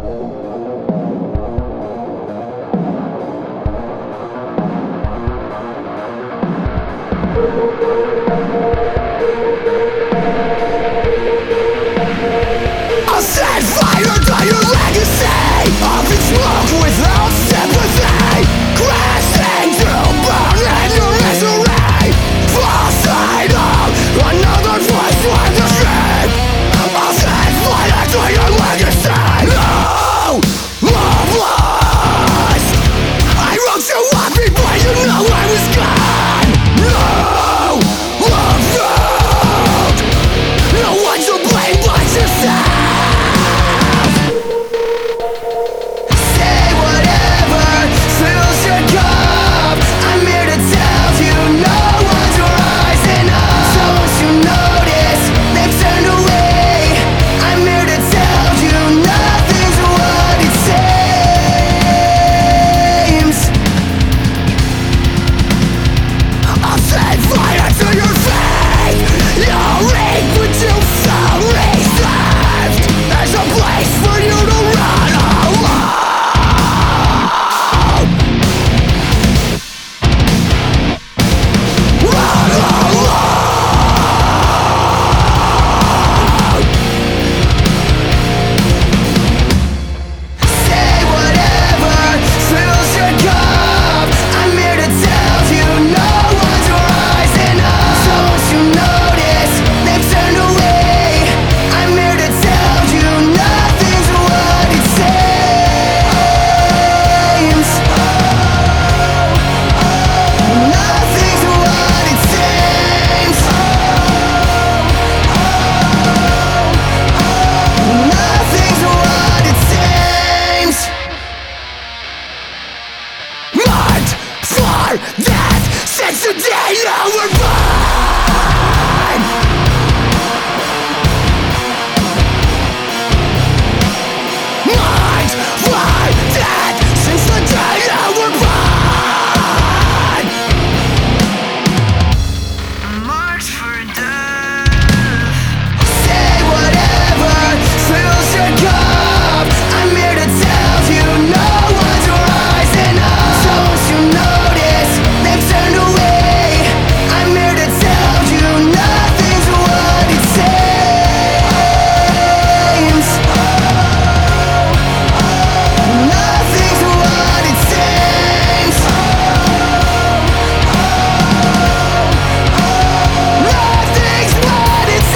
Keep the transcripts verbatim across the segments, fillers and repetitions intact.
I'll set fire to your legacy of its smoke without sympathy, crashing to burn in your misery. Falsified another voice with the shame. I'll set fire to your legacy. No love lost. I wrote you off before you know I was gone. No love found. No one to blame but yourself. That since the day you were born, mind for that since the day you were born. March for death. Say whatever fills your cup. I'm here to tell you no one's rising up. Don't you notice they've turned away? I'm here to tell you nothing's what it seems. Nothing's what it seems. Nothing's what it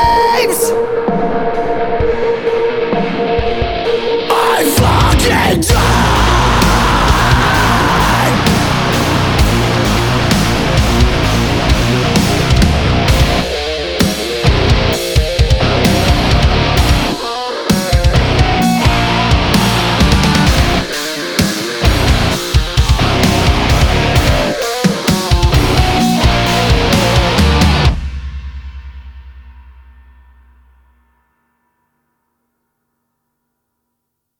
seems. I fucking